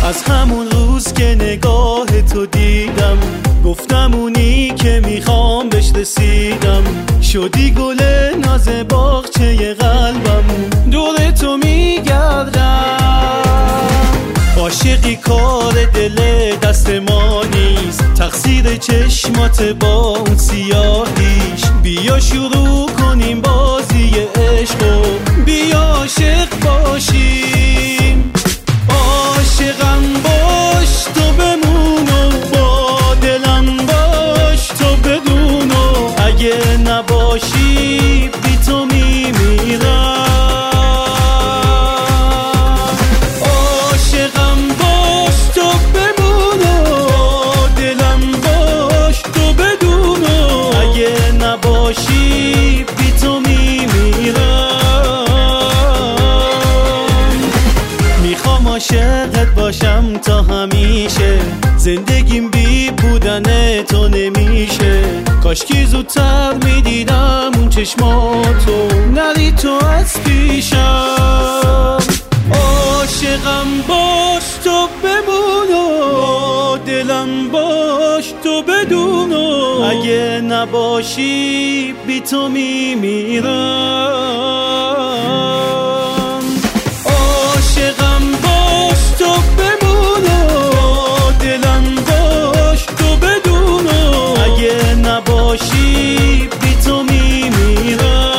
از همون روز که نگاه تو دیدم، گفتم اونی که میخوام بهش رسیدم. شدی گل ناز باغچه قلبم، دور تو میگردم. عاشقی کار دل دست ما نیست، تقصیر چشمات با اون سیاهیش. بیا شروع کنیم بازی عشق و بیا عاشق باشیم. عاشقم باش تو بمون و با دلم باش تو بدون و اگه نباشی بی تو میمیرم. عاشقم باش تو بمون و دلم باش تو بدون و اگه نباشی بی تو میمیرم. میخوام عاشقت باشم تا همیشه، زندگیم بی بودن تو نمیشه. کاشکی زودتر میدیدم اون چشماتو، نری تو از پیشم. عاشقم باش تو بمون و دلم باش تو بدون و اگه نباشی بی تو میمیرم. عاشقم باش تو بمون و دلم باش تو بدون و اگه نباشی بی تو میمیرم.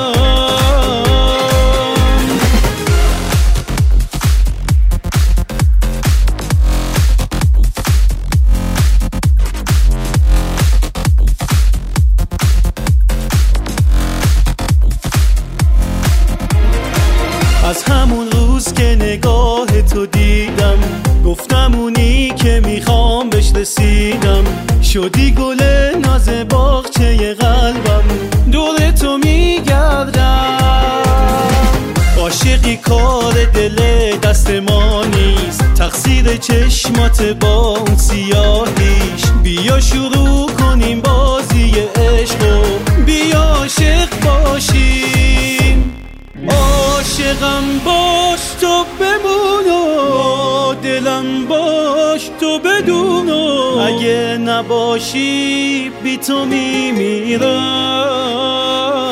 از همون روز که نگاه تو دیدم، گفتم اونی که میخوام بهش رسیدم. شدی گل ناز باغچه قلبم، دور تو میگردم. عاشقی کار دل دست ما نیست، تقصیر چشمات با اون سیاهیش. بیا شروع کنیم بازی عشق و بیا عاشق باشیم. عاشقم باش تو بمون و دلم باش تو بدون و اگه نباشی بی تو میمیرم.